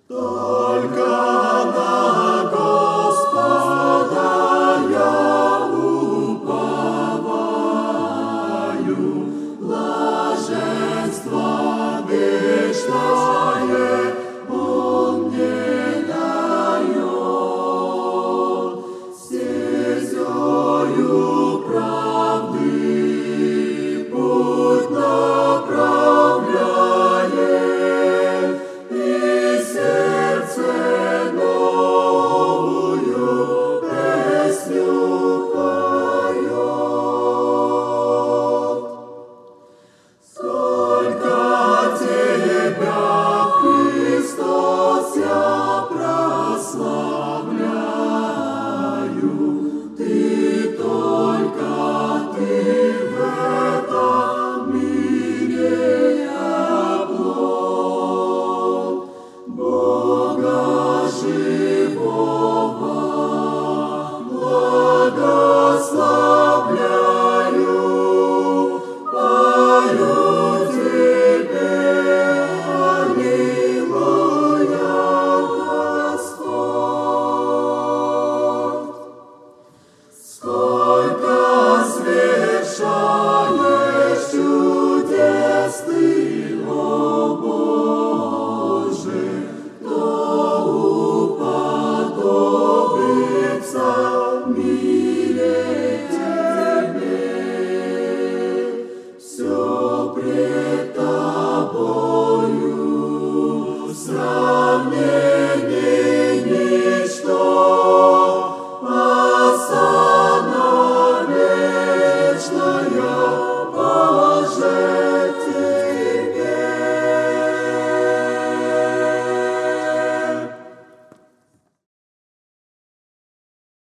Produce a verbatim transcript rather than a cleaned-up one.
Только на Господа я уповаю, блаженство вечное Он мне дает. Стезею правды путь направляет, и сердце новую песню поет. Сколько Тебя, Христос, я прославляю, Ты только, Ты в этом мире оплот Бога живого, благословляю, пою Тебе, аллилуйя, Господь. Сколько свершаешь чудес Ты, о Боже, кто уподобится в мире Тебе. Все пред Тобою сразу